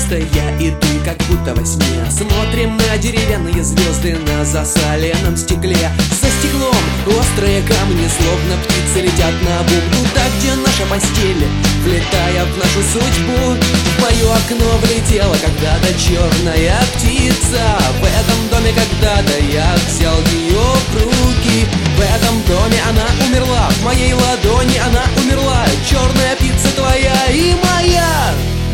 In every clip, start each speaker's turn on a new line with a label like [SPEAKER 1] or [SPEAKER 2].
[SPEAKER 1] просто я и ты, как будто во сне. Смотрим на деревянные звезды на засаленном стекле. За стеклом острые камни, словно птицы, летят на бум. Туда, где наша постель, влетая в нашу судьбу. В мое окно влетела когда-то черная птица. В этом доме когда-то я взял ее в руки. В этом доме она умерла, в моей ладони она умерла. Черная птица твоя и моя.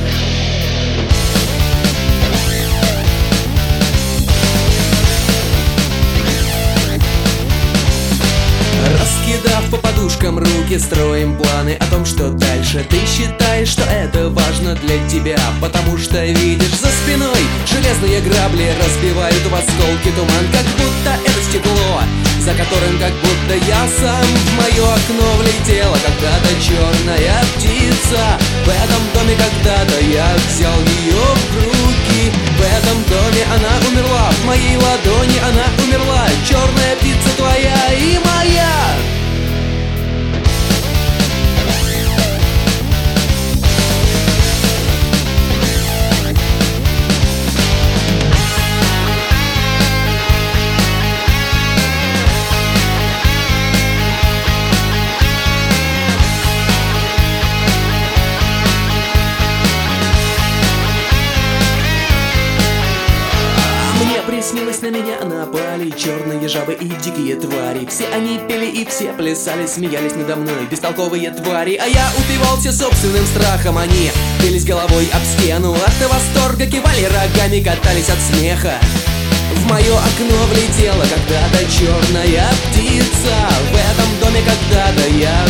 [SPEAKER 1] Раскидав по подушкам руки, строим планы о том, что дальше. Ты считаешь, что это важно для тебя, потому что видишь за спиной железные грабли разбивают в осколки туман, как будто это стекло, за которым как будто я сам. В мое окно влетела когда-то черная птица. В этом доме когда-то я взял ее в руки. В этом доме она умерла, в моей ладони она умерла. Черная птица твоя и моя. Приснилось, на меня напали черные жабы и дикие твари. Все они пели и все плясали, смеялись надо мной, бестолковые твари. А я упивался собственным страхом, они бились головой об стену. От восторга кивали рогами, катались от смеха. В мое окно влетела когда-то черная птица. В этом доме когда-то я